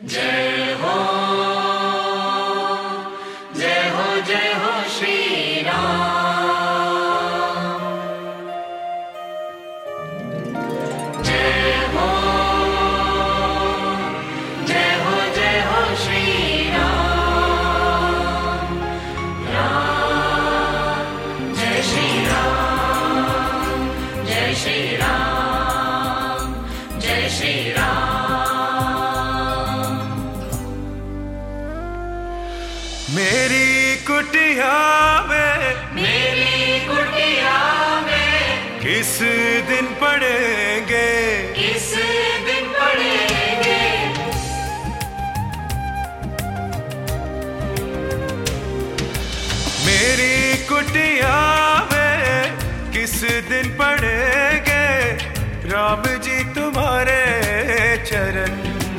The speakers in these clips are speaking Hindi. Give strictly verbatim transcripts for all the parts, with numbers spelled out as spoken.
जय हो जय हो जय हो श्री राम। जय हो जय हो जय हो श्री राम। राम जय श्री राम, जय श्री राम, जय श्री राम। मेरी कुटिया में मेरी कुटिया में किस दिन पड़ेंगे, किस दिन पड़ेंगे। मेरी कुटिया में किस दिन पड़ेंगे राम जी तुम्हारे चरण।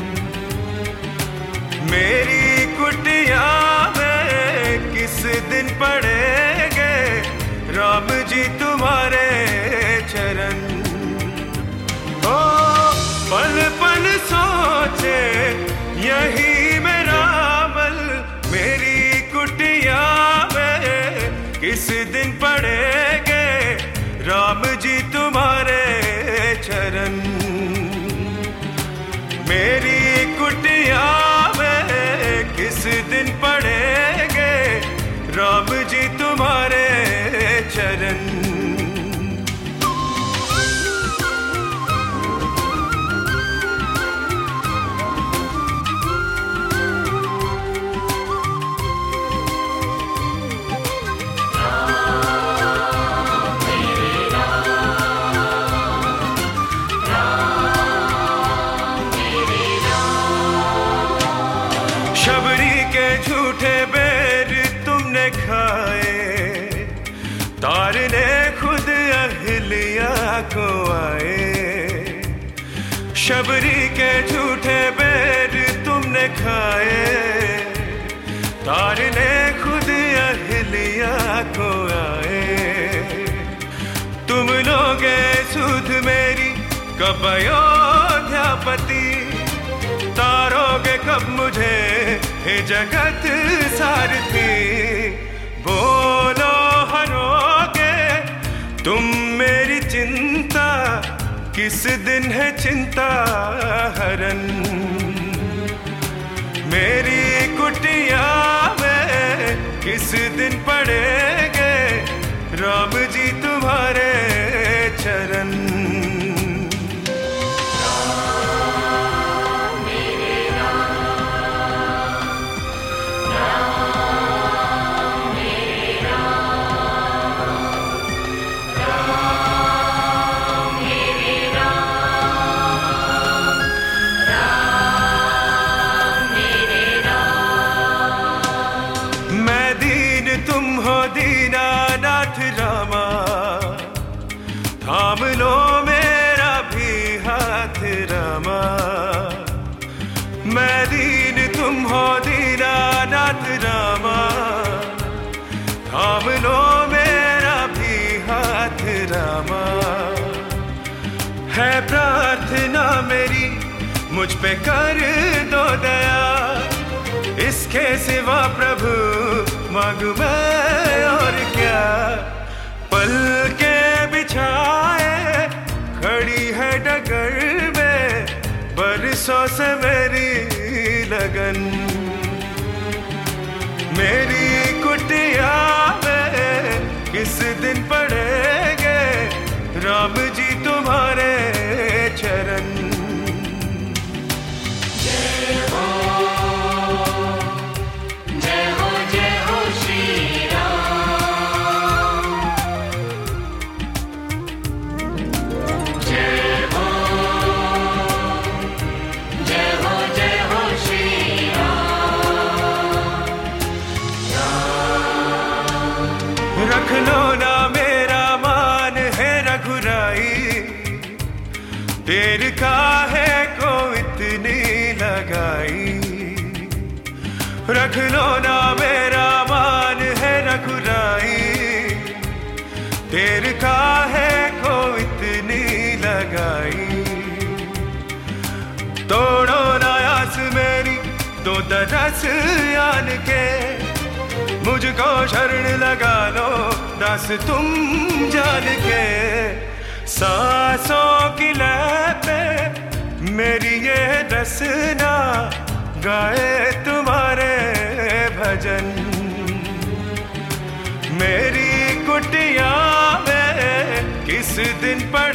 मेरी कुटिया किस दिन पड़ेंगे राम जी तुम्हारे चरण। ओ पल पल सोचे यही मेरा अमल। मेरी कुटिया में किस दिन पड़ेंगे राम जी तुम्हारे चरण। मेरी कुटिया में किस दिन पड़ेंगे राम जी तुम्हारे चरण। शबरी के झूठे बेर तुमने खाए, तारने खुद अहलिया को आए। शबरी के झूठे बेर तुमने खाए, तारने खुद अहलिया को आए। तुम लोगे सुध मेरी कब अयोध्यापति, तारोगे कब मुझे हे जगत सारथी। बोलो हरोगे तुम मेरी चिंता, किस दिन है चिंता हरन। मेरी कुटिया में किस दिन पड़ेंगे राम जी तुम्हारे चरण। तुम हो दीनानाथ रामा, थाम लो मेरा भी हाथ रामा। मैं दीन तुम हो दीनानाथ रामा, थाम लो मेरा भी हाथ रामा। है प्रार्थना मेरी मुझ पे कर दो दया, इसके सिवा प्रभु मांगू मैं और क्या। पल के बिछाए खड़ी है डगर में, बरसों से मेरी लगन। मेरी कुटिया में किस दिन पड़ेंगे राम जी तुम्हारे चरण। जय हो रख लो ना मेरा मान है रघुराई, देर काहे को इतनी लगाई। रख लो ना मेरा मान है रघुराई, देर काहे को इतनी लगाई। तोड़ो ना आस मेरी रस आन के, मुझको शरण लगा लो दास तुम जान के। सांसों की लय पे मेरी ये रसना गाए तुम्हारे भजन। मेरी कुटिया में किस दिन पड़